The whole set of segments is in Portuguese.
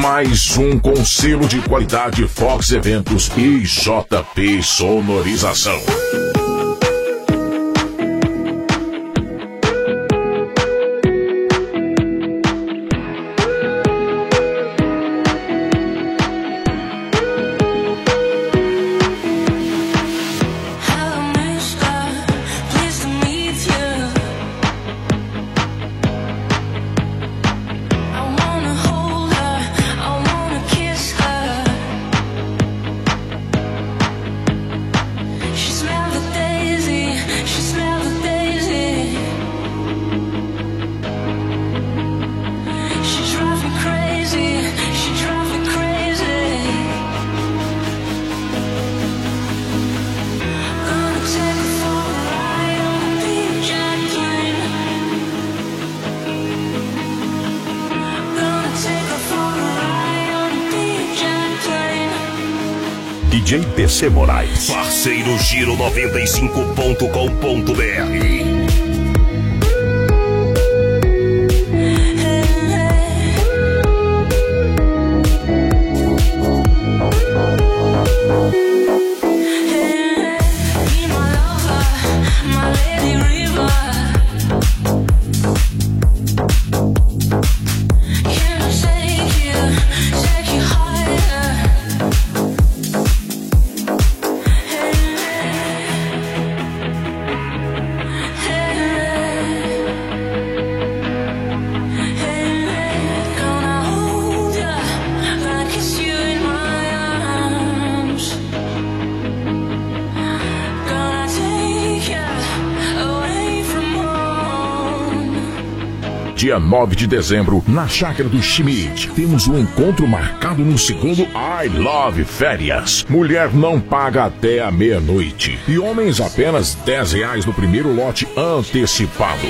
Mais um com selo de qualidade Fox Eventos e JP Sonorização. DJ PC Moraes, parceiro Giro 95.com.br. Dia 9 de dezembro, na Chácara do Schmidt, temos um encontro marcado no segundo I Love Férias. Mulher não paga até a meia-noite e homens apenas R$10 no primeiro lote antecipado.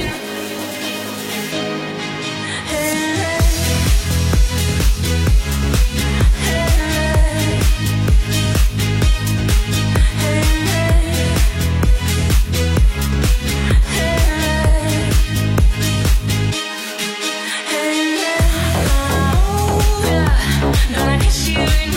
Gonna kiss you in